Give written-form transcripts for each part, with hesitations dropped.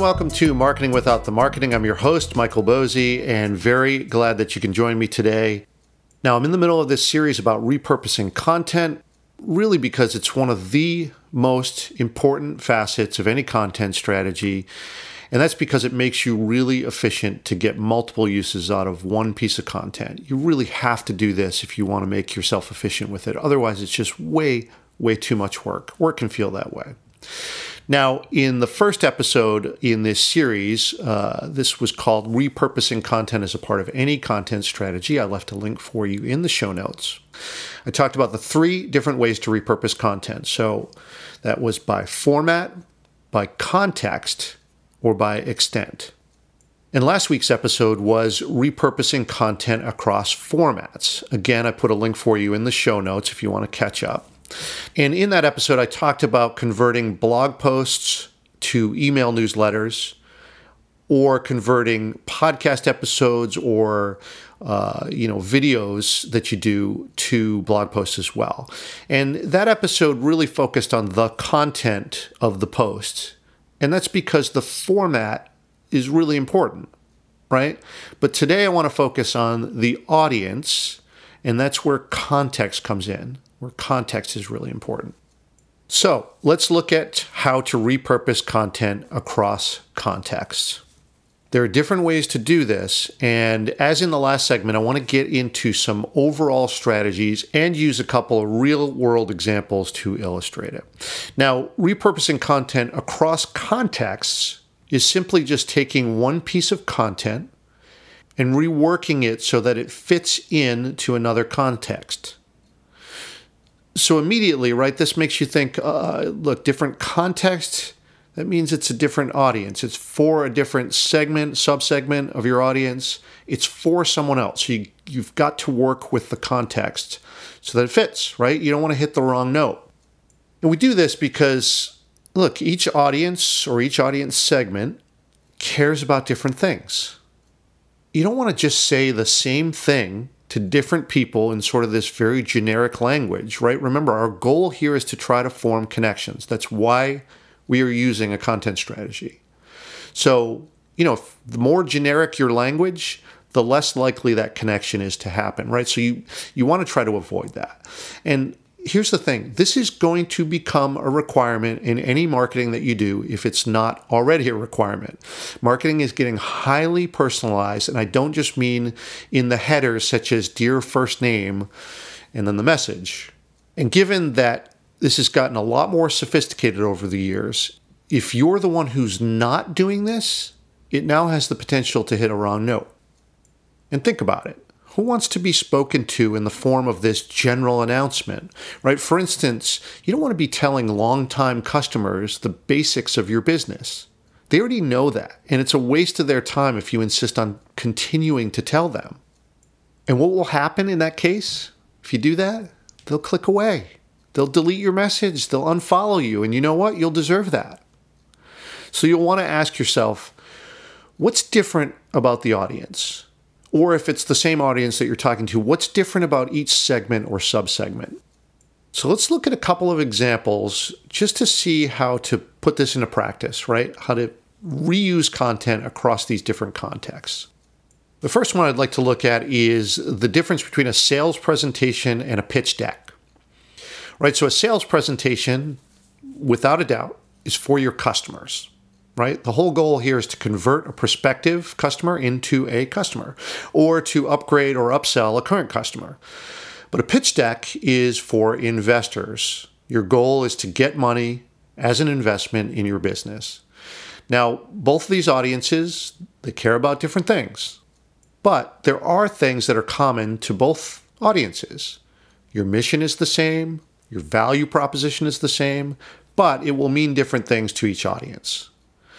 welcome to Marketing Without the Marketing. I'm your host, Michael Bosey, and very glad that you can join me today. Now, I'm in the middle of this series about repurposing content, really because it's one of the most important facets of any content strategy, and that's because it makes you really efficient to get multiple uses out of one piece of content. You really have to do this if you want to make yourself efficient with it. Otherwise, it's just way too much work, or it can feel that way. Now, in the first episode in this series, this was called Repurposing Content as a Part of Any Content Strategy. I left a link for you in the show notes. I talked about the 3 different ways to repurpose content. So that was by format, by context, or by extent. And last week's episode was repurposing content across formats. Again, I put a link for you in the show notes if you want to catch up. And in that episode, I talked about converting blog posts to email newsletters, or converting podcast episodes or videos that you do to blog posts as well. And that episode really focused on the content of the post. And that's because the format is really important, right? But today I want to focus on the audience, and that's where context comes in, where context is really important. So let's look at how to repurpose content across contexts. There are different ways to do this, and as in the last segment, I want to get into some overall strategies and use a couple of real-world examples to illustrate it. Now, repurposing content across contexts is simply just taking one piece of content and reworking it so that it fits into another context. So immediately, right, this makes you think, look, different context, that means it's a different audience. It's for a different segment, subsegment of your audience. It's for someone else. You've got to work with the context so that it fits, right? You don't want to hit the wrong note. And we do this because, look, each audience or each audience segment cares about different things. You don't want to just say the same thing to different people in sort of this very generic language, right? Remember, our goal here is to try to form connections. That's why we are using a content strategy. So, the more generic your language, the less likely that connection is to happen, right? So you want to try to avoid that. And here's the thing. This is going to become a requirement in any marketing that you do if it's not already a requirement. Marketing is getting highly personalized, and I don't just mean in the headers such as dear first name and then the message. And given that this has gotten a lot more sophisticated over the years, if you're the one who's not doing this, it now has the potential to hit a wrong note. And think about it. Who wants to be spoken to in the form of this general announcement, right? For instance, you don't want to be telling longtime customers the basics of your business. They already know that, and it's a waste of their time if you insist on continuing to tell them. And what will happen in that case? If you do that, they'll click away. They'll delete your message. They'll unfollow you. And you know what? You'll deserve that. So you'll want to ask yourself, what's different about the audience? Or if it's the same audience that you're talking to, what's different about each segment or subsegment? So let's look at a couple of examples just to see how to put this into practice, right? How to reuse content across these different contexts. The first one I'd like to look at is the difference between a sales presentation and a pitch deck. Right, so a sales presentation, without a doubt, is for your customers, right? The whole goal here is to convert a prospective customer into a customer, or to upgrade or upsell a current customer. But a pitch deck is for investors. Your goal is to get money as an investment in your business. Now, both of these audiences, they care about different things, but there are things that are common to both audiences. Your mission is the same. Your value proposition is the same, but it will mean different things to each audience.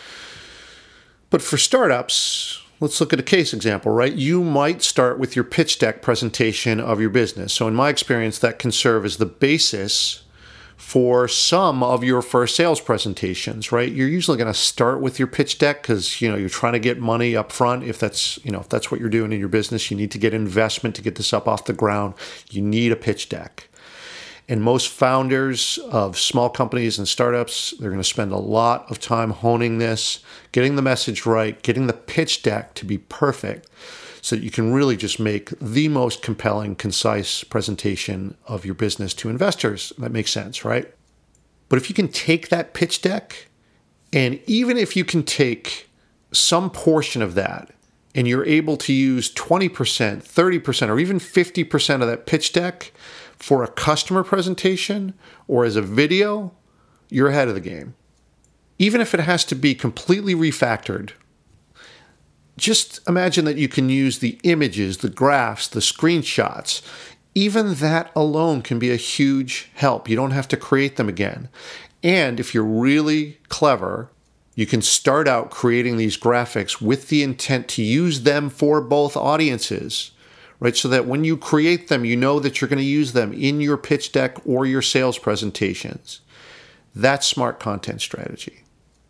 But for startups, let's look at a case example, right? You might start with your pitch deck presentation of your business. So in my experience, that can serve as the basis for some of your first sales presentations, right? You're usually going to start with your pitch deck because, you're trying to get money up front. If that's what you're doing in your business, you need to get investment to get this up off the ground. You need a pitch deck. And most founders of small companies and startups, they're going to spend a lot of time honing this, getting the message right, getting the pitch deck to be perfect so that you can really just make the most compelling, concise presentation of your business to investors. That makes sense, right? But if you can take that pitch deck, and even if you can take some portion of that and you're able to use 20%, 30%, or even 50% of that pitch deck for a customer presentation or as a video, you're ahead of the game. Even if it has to be completely refactored, just imagine that you can use the images, the graphs, the screenshots. Even that alone can be a huge help. You don't have to create them again. And if you're really clever, you can start out creating these graphics with the intent to use them for both audiences, right? So that when you create them, you know that you're going to use them in your pitch deck or your sales presentations. That's smart content strategy.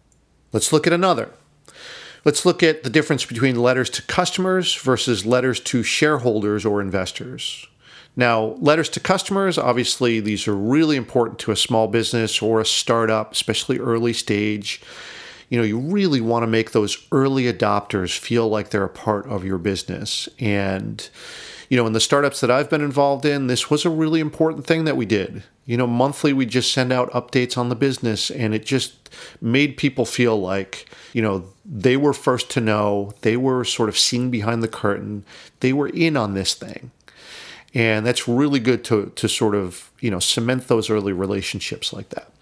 Let's look at another. Let's look at the difference between letters to customers versus letters to shareholders or investors. Now, letters to customers, obviously, these are really important to a small business or a startup, especially early stage. You really want to make those early adopters feel like they're a part of your business. And, in the startups that I've been involved in, this was a really important thing that we did. Monthly, we just send out updates on the business, and it just made people feel like, they were first to know, they were sort of seeing behind the curtain, they were in on this thing. And that's really good to sort of, cement those early relationships like that.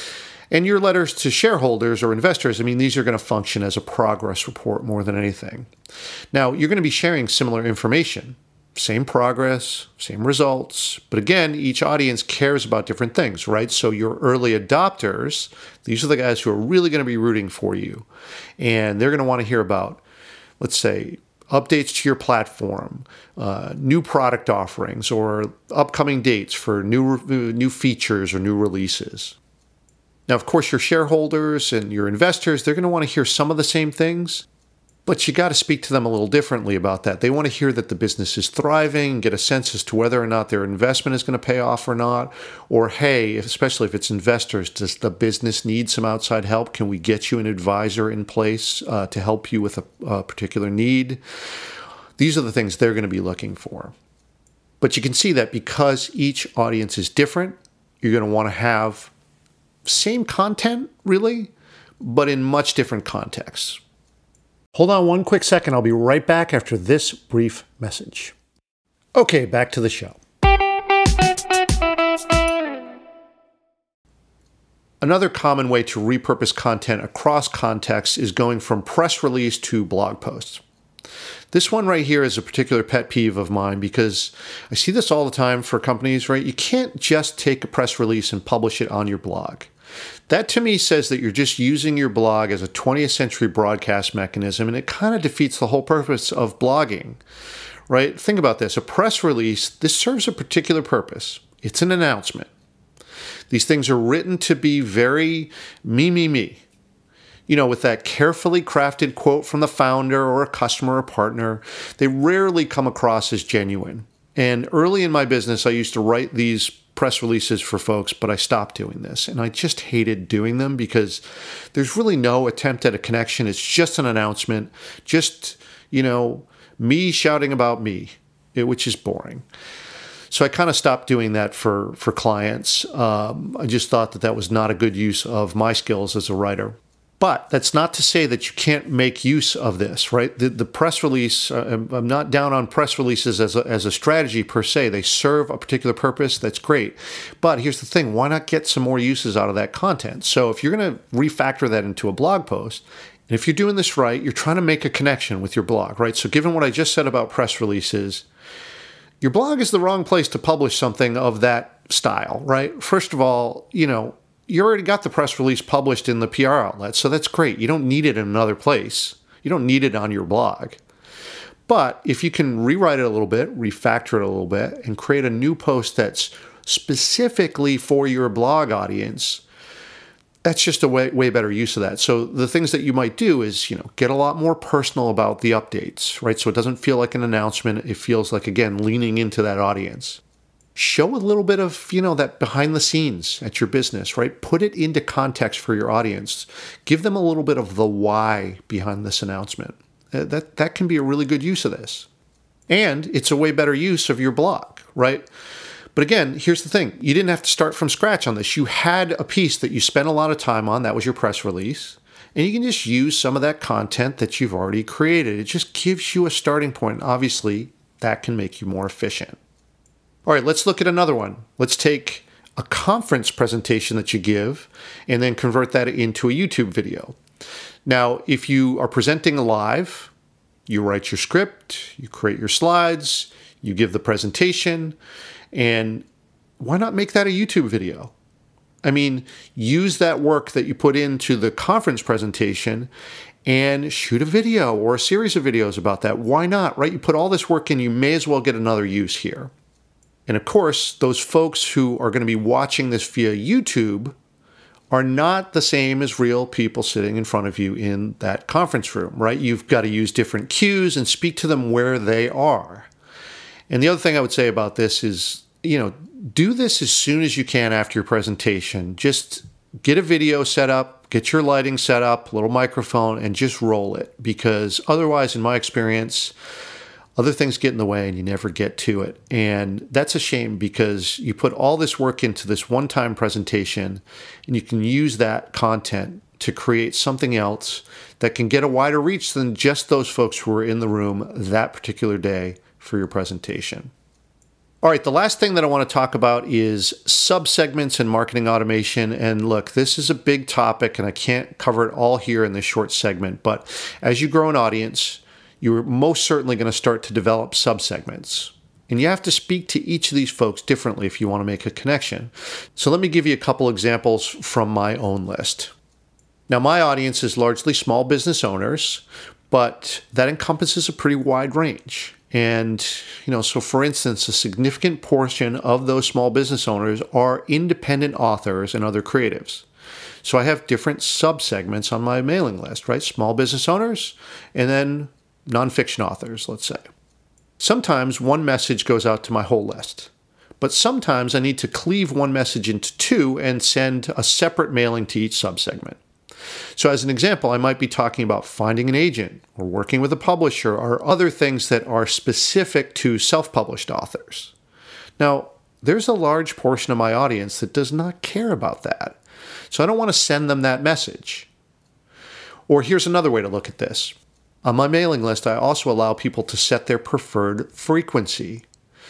And your letters to shareholders or investors, these are going to function as a progress report more than anything. Now, you're going to be sharing similar information, same progress, same results. But again, each audience cares about different things, right? So your early adopters, these are the guys who are really going to be rooting for you. And they're going to want to hear about, let's say, updates to your platform, new product offerings, or upcoming dates for new features or new releases. Now, of course, your shareholders and your investors, they're going to want to hear some of the same things, but you got to speak to them a little differently about that. They want to hear that the business is thriving, get a sense as to whether or not their investment is going to pay off or not, or hey, especially if it's investors, does the business need some outside help? Can we get you an advisor in place to help you with a particular need? These are the things they're going to be looking for. But you can see that because each audience is different, you're going to want to have same content, really, but in much different contexts. Hold on one quick second. I'll be right back after this brief message. Okay, back to the show. Another common way to repurpose content across contexts is going from press release to blog posts. This one right here is a particular pet peeve of mine because I see this all the time for companies, right? You can't just take a press release and publish it on your blog. That to me says that you're just using your blog as a 20th century broadcast mechanism, and it kind of defeats the whole purpose of blogging, right? Think about this. A press release, this serves a particular purpose. It's an announcement. These things are written to be very me. With that carefully crafted quote from the founder or a customer or partner, they rarely come across as genuine. And early in my business, I used to write these press releases for folks, but I stopped doing this. And I just hated doing them because there's really no attempt at a connection. It's just an announcement, just, me shouting about me, which is boring. So I kind of stopped doing that for clients. I just thought that was not a good use of my skills as a writer. But that's not to say that you can't make use of this, right? The press release, I'm not down on press releases as a strategy per se. They serve a particular purpose. That's great. But here's the thing. Why not get some more uses out of that content? So if you're going to refactor that into a blog post, and if you're doing this right, you're trying to make a connection with your blog, right? So given what I just said about press releases, your blog is the wrong place to publish something of that style, right? First of all, you already got the press release published in the PR outlet, so that's great. You don't need it in another place. You don't need it on your blog. But if you can rewrite it a little bit, refactor it a little bit, and create a new post that's specifically for your blog audience, that's just a way better use of that. So the things that you might do is, get a lot more personal about the updates, right? So it doesn't feel like an announcement. It feels like, again, leaning into that audience. show a little bit of, that behind the scenes at your business, right? Put it into context for your audience. Give them a little bit of the why behind this announcement. That can be a really good use of this. And it's a way better use of your blog, right? But again, here's the thing. You didn't have to start from scratch on this. You had a piece that you spent a lot of time on. That was your press release. And you can just use some of that content that you've already created. It just gives you a starting point. Obviously, that can make you more efficient. All right, let's look at another one. Let's take a conference presentation that you give and then convert that into a YouTube video. Now, if you are presenting live, you write your script, you create your slides, you give the presentation, and why not make that a YouTube video? I mean, use that work that you put into the conference presentation and shoot a video or a series of videos about that. Why not, right? You put all this work in, you may as well get another use here. And of course, those folks who are going to be watching this via YouTube are not the same as real people sitting in front of you in that conference room, right? You've got to use different cues and speak to them where they are. And the other thing I would say about this is, do this as soon as you can after your presentation. Just get a video set up, get your lighting set up, a little microphone, and just roll it. Because otherwise, in my experience, other things get in the way and you never get to it. And that's a shame because you put all this work into this one-time presentation and you can use that content to create something else that can get a wider reach than just those folks who were in the room that particular day for your presentation. All right, the last thing that I want to talk about is subsegments and marketing automation. And look, this is a big topic and I can't cover it all here in this short segment, but as you grow an audience, you're most certainly going to start to develop subsegments. And you have to speak to each of these folks differently if you want to make a connection. So let me give you a couple examples from my own list. Now, my audience is largely small business owners, but that encompasses a pretty wide range. And, so for instance, a significant portion of those small business owners are independent authors and other creatives. So I have different subsegments on my mailing list, right? Small business owners and then nonfiction authors, let's say. Sometimes one message goes out to my whole list, but sometimes I need to cleave one message into two and send a separate mailing to each subsegment. So as an example, I might be talking about finding an agent or working with a publisher or other things that are specific to self-published authors. Now, there's a large portion of my audience that does not care about that. So I don't want to send them that message. Or here's another way to look at this. On my mailing list, I also allow people to set their preferred frequency.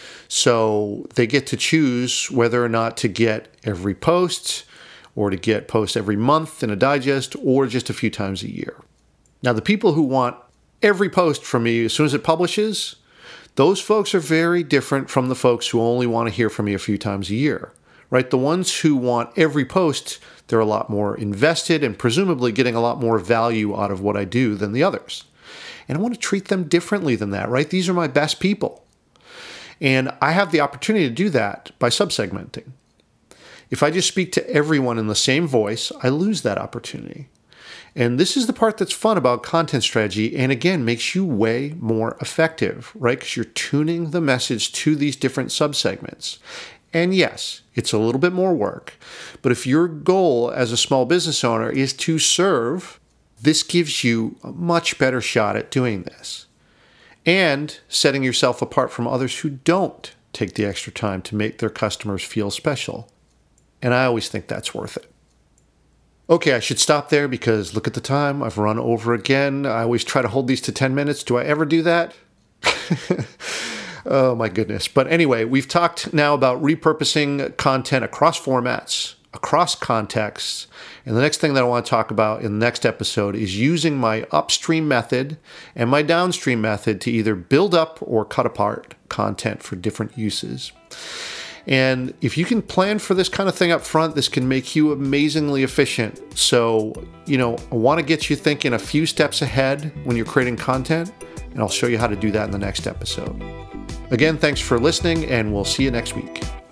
So they get to choose whether or not to get every post or to get posts every month in a digest or just a few times a year. Now, the people who want every post from me as soon as it publishes, those folks are very different from the folks who only want to hear from me a few times a year, right? The ones who want every post, they're a lot more invested and presumably getting a lot more value out of what I do than the others. And I want to treat them differently than that, right? These are my best people. And I have the opportunity to do that by subsegmenting. If I just speak to everyone in the same voice, I lose that opportunity. And this is the part that's fun about content strategy and again, makes you way more effective, right? Because you're tuning the message to these different subsegments. And yes, it's a little bit more work, but if your goal as a small business owner is to serve, this gives you a much better shot at doing this and setting yourself apart from others who don't take the extra time to make their customers feel special. And I always think that's worth it. Okay, I should stop there because look at the time. I've run over again. I always try to hold these to 10 minutes. Do I ever do that? Oh my goodness. But anyway, we've talked now about repurposing content across formats, across contexts. And the next thing that I want to talk about in the next episode is using my upstream method and my downstream method to either build up or cut apart content for different uses. And if you can plan for this kind of thing up front, this can make you amazingly efficient. So, I want to get you thinking a few steps ahead when you're creating content, and I'll show you how to do that in the next episode. Again, thanks for listening, and we'll see you next week.